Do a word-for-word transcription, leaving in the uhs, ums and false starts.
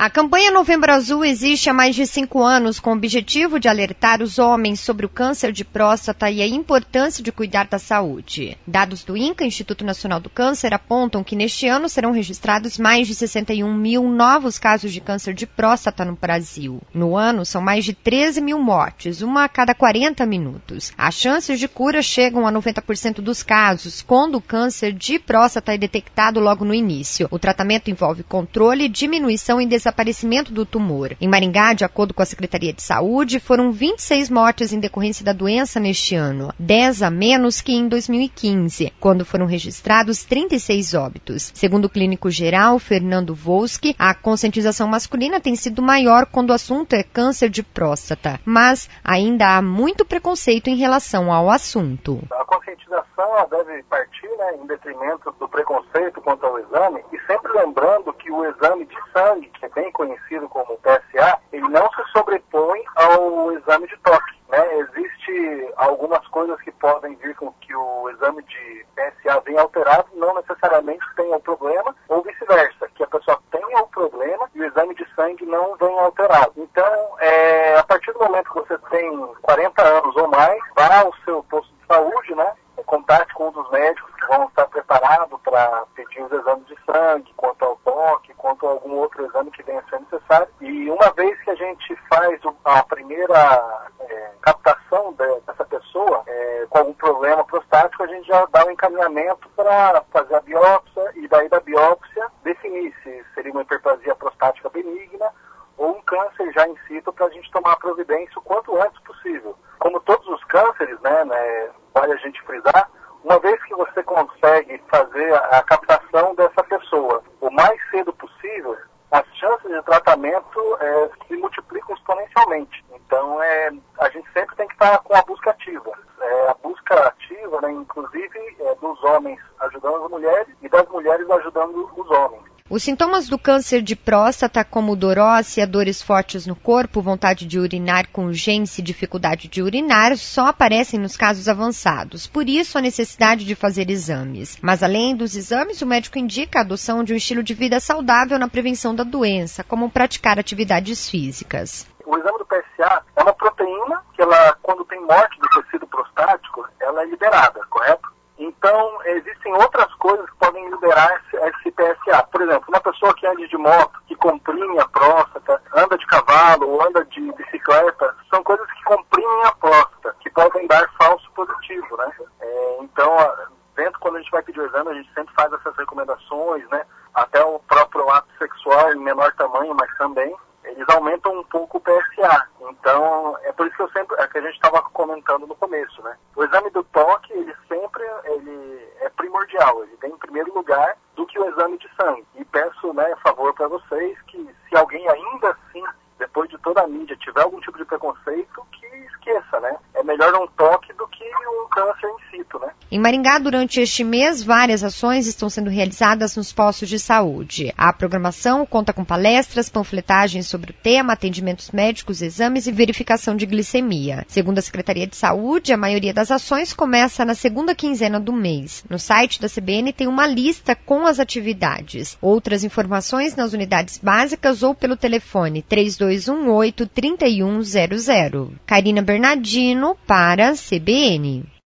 A campanha Novembro Azul existe há mais de cinco anos com o objetivo de alertar os homens sobre o câncer de próstata e a importância de cuidar da saúde. Dados do INCA, Instituto Nacional do Câncer, apontam que neste ano serão registrados mais de sessenta e um mil novos casos de câncer de próstata no Brasil. No ano, são mais de treze mil mortes, uma a cada quarenta minutos. As chances de cura chegam a noventa por cento dos casos, quando o câncer de próstata é detectado logo no início. O tratamento envolve controle, diminuição e desaparecimento aparecimento do tumor. Em Maringá, de acordo com a Secretaria de Saúde, foram vinte e seis mortes em decorrência da doença neste ano, dez a menos que em dois mil e quinze, quando foram registrados trinta e seis óbitos. Segundo o clínico geral Fernando Volsky, a conscientização masculina tem sido maior quando o assunto é câncer de próstata, mas ainda há muito preconceito em relação ao assunto. A conscientização deve partir, né, em detrimento do preconceito quanto ao exame, e sempre lembrando que o exame de sangue, que é bem conhecido como P S A, ele não se sobrepõe ao exame de toque, né? Existe algumas coisas que podem vir com que o exame de P S A venha alterado, não necessariamente tenha o problema, ou vice-versa, que a pessoa tenha o problema e o exame de sangue não venha alterado. Então, é, a partir do momento que você tem quarenta anos ou mais, vá ao seu posto de saúde, né? Contate com um dos médicos que vão estar preparados para pedir os exames de sangue, quanto ao toque, quanto a algum outro exame que venha a ser necessário. E uma vez que a gente faz a primeira é, captação dessa pessoa é, com algum problema prostático, a gente já dá um encaminhamento para fazer a biópsia e daí da biópsia definir se seria uma hiperplasia prostática benigna ou um câncer já in situ para a gente tomar a providência o quanto antes possível. Como todos os cânceres, né, né, vale a gente frisar, uma vez que você consegue fazer a, a captação dessa pessoa o mais cedo possível, as chances de tratamento é, se multiplicam exponencialmente. Então, é, a gente sempre tem que estar com a busca ativa. É, a busca ativa, né, inclusive, é, dos homens ajudando as mulheres e das mulheres ajudando os homens. Os sintomas do câncer de próstata, como dor óssea, dores fortes no corpo, vontade de urinar com urgência e dificuldade de urinar, só aparecem nos casos avançados. Por isso, a necessidade de fazer exames. Mas, além dos exames, o médico indica a adoção de um estilo de vida saudável na prevenção da doença, como praticar atividades físicas. O exame do P S A é uma proteína que, ela, quando tem morte do tecido prostático, ela é liberada, correto? Então, existem outras coisas que podem liberar esse, esse P S A. Por exemplo, uma pessoa que anda de moto, que comprime a próstata, anda de cavalo ou anda de bicicleta, são coisas que comprimem a próstata, que podem dar falso positivo, né? É, então, dentro, quando a gente vai pedir o exame, a gente sempre faz essas recomendações, né? Até o próprio ato sexual em menor tamanho, mas também, eles aumentam um pouco o P S A. Então, é por isso que eu sempre, é que a gente estava comentando no começo, né? O exame do toque, ele sempre ele é primordial, ele tem em primeiro lugar do que o exame de sangue. E peço, né, favor para vocês que se alguém ainda assim, depois de toda a mídia, tiver algum tipo de preconceito, que esqueça, né? É melhor um toque do que um câncer in situ, né? Em Maringá, durante este mês, várias ações estão sendo realizadas nos postos de saúde. A programação conta com palestras, panfletagens sobre o tema, atendimentos médicos, exames e verificação de glicemia. Segundo a Secretaria de Saúde, a maioria das ações começa na segunda quinzena do mês. No site da C B N tem uma lista com as atividades. Outras informações nas unidades básicas ou pelo telefone três dois um oito, três um zero zero. Karina Bernardino para a C B N.